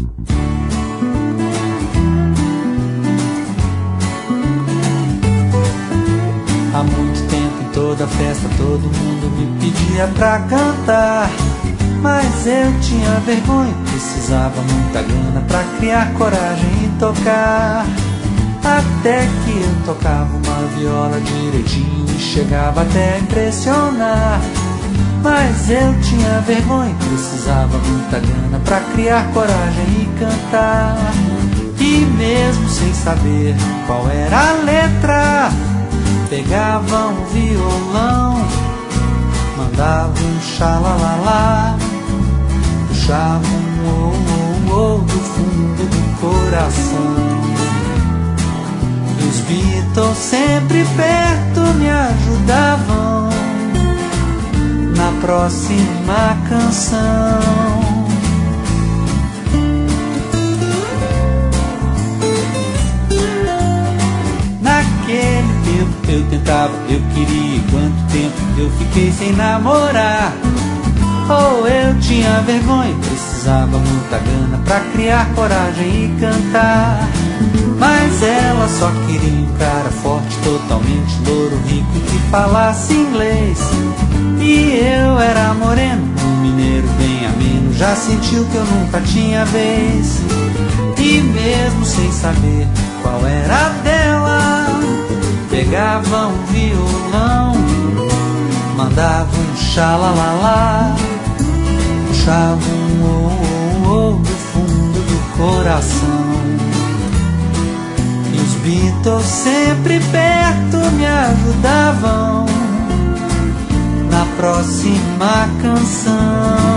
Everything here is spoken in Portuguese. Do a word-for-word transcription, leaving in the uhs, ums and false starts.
Há muito tempo em toda festa todo mundo me pedia pra cantar, mas eu tinha vergonha, precisava muita grana pra criar coragem e tocar. Até que eu tocava uma viola direitinho e chegava até a impressionar. Mas eu tinha vergonha, precisava muita grana pra criar coragem e cantar. E mesmo sem saber qual era a letra, pegava um violão, mandava um xalalala, puxava um oh, oh, oh do fundo do coração. E os Beatles sempre perto me ajudavam na próxima canção. Naquele tempo eu tentava, eu queria, quanto tempo eu fiquei sem namorar. Ou eu tinha vergonha, precisava muita grana pra criar coragem e cantar. Mas ela só queria um cara forte, totalmente louro, rico, que falasse inglês. E eu era moreno, um mineiro bem ameno, já sentiu que eu nunca tinha vez. E mesmo sem saber qual era a dela, pegava um violão, mandava um xalalala, puxava um oh, oh, oh do fundo do coração. E os Beatles sempre perto me ajudavam na próxima canção.